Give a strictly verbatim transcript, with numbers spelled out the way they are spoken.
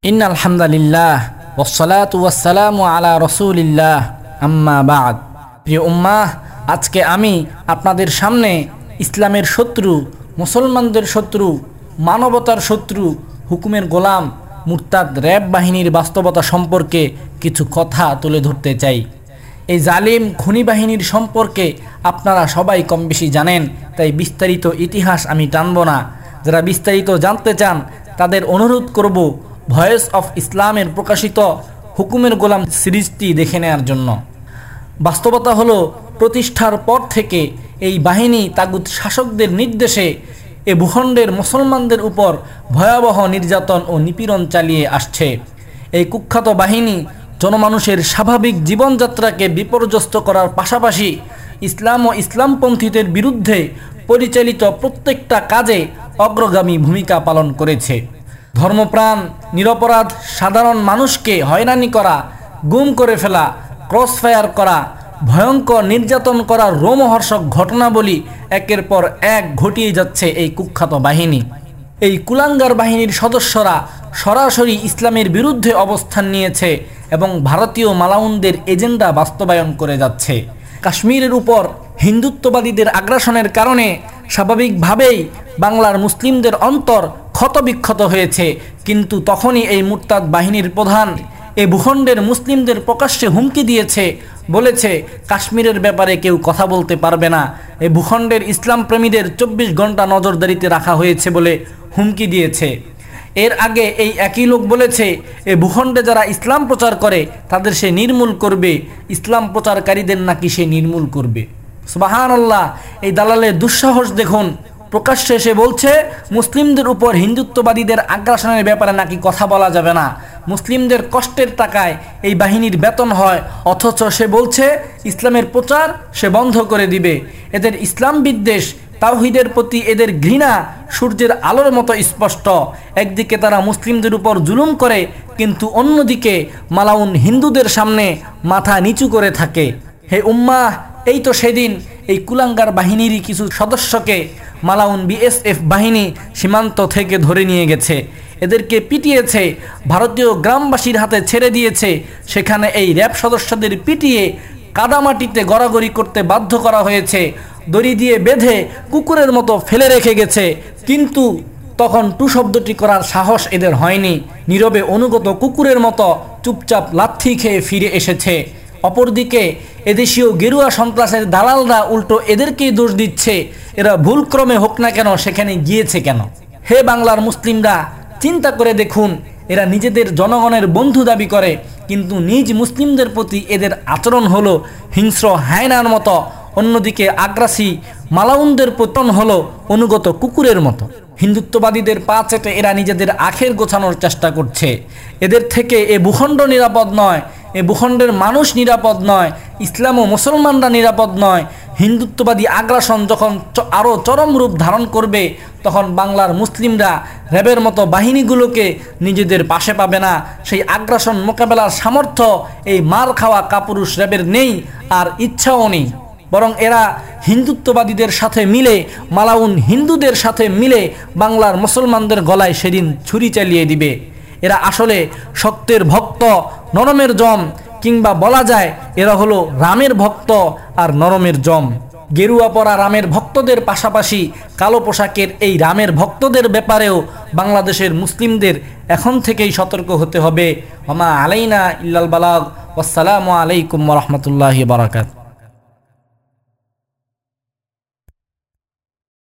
ইন্নাল হামদুলিল্লাহ ওয়াসসালাতু ওয়াসসালামু আলা রাসূলিল্লাহ আম্মা বাদ। প্রিয় উম্মাহ, আজকে আমি আপনাদের সামনে ইসলামের শত্রু, মুসলমানদের শত্রু, মানবতার শত্রু, হুকুমের গোলাম মুরতাদ র্যাব বাহিনীর বাস্তবতা সম্পর্কে কিছু কথা তুলে ধরতে চাই। এই জালিম খুনি বাহিনীর সম্পর্কে আপনারা সবাই কম বেশি জানেন, তাই বিস্তারিত ইতিহাস আমি টানব না। যারা বিস্তারিত জানতে চান তাদের অনুরোধ করব ভয়েস অফ ইসলামের প্রকাশিত হুকুমের গোলাম সিরিজটি দেখে নেওয়ার জন্য। বাস্তবতা হলো, প্রতিষ্ঠার পর থেকে এই বাহিনী তাগুত শাসকদের নির্দেশে এ ভূখণ্ডের মুসলমানদের উপর ভয়াবহ নির্যাতন ও নিপীড়ন চালিয়ে আসছে। এই কুখ্যাত বাহিনী জনমানুষের স্বাভাবিক জীবনযাত্রাকে বিপর্যস্ত করার পাশাপাশি ইসলাম ও ইসলামপন্থীদের বিরুদ্ধে পরিচালিত প্রত্যেকটা কাজে অগ্রগামী ভূমিকা পালন করেছে। ধর্মপ্রাণ নিরপরাধ সাধারণ মানুষকে হয়রানি করা, গুম করে ফেলা, ক্রসফায়ার করা, ভয়ঙ্কর নির্যাতন করার রোমহর্ষক ঘটনাবলী একের পর এক ঘটিয়ে যাচ্ছে এই কুখ্যাত বাহিনী। এই কুলাঙ্গার বাহিনীর সদস্যরা সরাসরি ইসলামের বিরুদ্ধে অবস্থান নিয়েছে এবং ভারতীয় মালাউনদের এজেন্ডা বাস্তবায়ন করে যাচ্ছে। কাশ্মীরের উপর হিন্দুত্ববাদীদের আগ্রাসনের কারণে স্বাভাবিকভাবেই বাংলার মুসলিমদের অন্তর ক্ষতবিক্ষত হয়েছে, কিন্তু তখনই এই মুরতাদ বাহিনীর প্রধান এ ভূখণ্ডের মুসলিমদের প্রকাশ্যে হুমকি দিয়েছে, বলেছে কাশ্মীরের ব্যাপারে কেউ কথা বলতে পারবে না। এই ভূখণ্ডের ইসলাম প্রেমীদের চব্বিশ ঘন্টা নজরদারিতে রাখা হয়েছে বলে হুমকি দিয়েছে। এর আগে এই একই লোক বলেছে এ ভূখণ্ডে যারা ইসলাম প্রচার করে তাদের সে নির্মূল করবে, ইসলাম প্রচারকারীদের নাকি সে নির্মূল করবে। সুবহানাল্লাহ! এই দালালের দুঃসাহস দেখুন। প্রকাশ্যে এসে বলছে মুসলিমদের উপর হিন্দুত্ববাদীদের আগ্রাসনের ব্যাপারে নাকি কথা বলা যাবে না, মুসলিমদের কষ্টের টাকায় এই বাহিনীর বেতন হয়, অথচ সে বলছে ইসলামের প্রচার সে বন্ধ করে দিবে। এদের ইসলাম বিদ্বেষ, তাওহীদের প্রতি এদের ঘৃণা সূর্যের আলোর মতো স্পষ্ট। একদিকে তারা মুসলিমদের উপর জুলুম করে, কিন্তু অন্যদিকে মালাউন হিন্দুদের সামনে মাথা নিচু করে থাকে। হে উম্মাহ, এই তো সেদিন এই কুলাঙ্গার বাহিনীরই কিছু সদস্যকে মালাউন বিএসএফ বাহিনী সীমান্ত থেকে ধরে নিয়ে গেছে, এদেরকে পিটিয়েছে, ভারতীয় গ্রামবাসীর হাতে ছেড়ে দিয়েছে। সেখানে এই র্যাব সদস্যদের পিটিয়ে কাদামাটিতে গড়াগড়ি করতে বাধ্য করা হয়েছে, দড়ি দিয়ে বেঁধে কুকুরের মতো ফেলে রেখে গেছে। কিন্তু তখন টু শব্দটি করার সাহস এদের হয়নি, নীরবে অনুগত কুকুরের মতো চুপচাপ লাথি খেয়ে ফিরে এসেছে। অপরদিকে এদেশীয় গেরুয়া সন্ত্রাসের দালালরা উল্টো এদেরকেই দোষ দিচ্ছে, এরা ভুলক্রমে হোক না কেন সেখানে গিয়েছে কেন। হে বাংলার মুসলিমরা, চিন্তা করে দেখুন, এরা নিজেদের জনগণের বন্ধু দাবি করে, কিন্তু নিজ মুসলিমদের প্রতি এদের আচরণ হলো হিংস্র হায়নার মতো। অন্যদিকে আগ্রাসী মালাউনদের পতন হলো অনুগত কুকুরের মতো। হিন্দুত্ববাদীদের পা চেটে এরা নিজেদের আখের গোছানোর চেষ্টা করছে। এদের থেকে এ ভূখণ্ড নিরাপদ নয়, এ ভূখণ্ডের মানুষ নিরাপদ নয়, ইসলাম ও মুসলমানরা নিরাপদ নয়। হিন্দুত্ববাদী আগ্রাসন যখন আরও চরম রূপ ধারণ করবে, তখন বাংলার মুসলিমরা র্যাবের মতো বাহিনীগুলোকে নিজেদের পাশে পাবে না। সেই আগ্রাসন মোকাবেলার সামর্থ্য এই মার খাওয়া কাপুরুষ র্যাবের নেই, আর ইচ্ছাও নেই। বরং এরা হিন্দুত্ববাদীদের সাথে মিলে, মালাউন হিন্দুদের সাথে মিলে বাংলার মুসলমানদের গলায় সেদিন ছুরি চালিয়ে দিবে। এরা আসলে শক্তের ভক্ত, নরমের জম, কিংবা বলা যায় এরা হলো রামের ভক্ত আর নরমের জম। গেরুয়া পরা রামের ভক্তদের পাশাপাশি কালো পোশাকের এই রামের ভক্তদের ব্যাপারেও বাংলাদেশের মুসলিমদের এখন থেকেই সতর্ক হতে হবে। ওমা আলাইনা ইল্লাল বালাগ। আসসালামু আলাইকুম ওয়া রাহমাতুল্লাহি ওয়া বারাকাতুহু।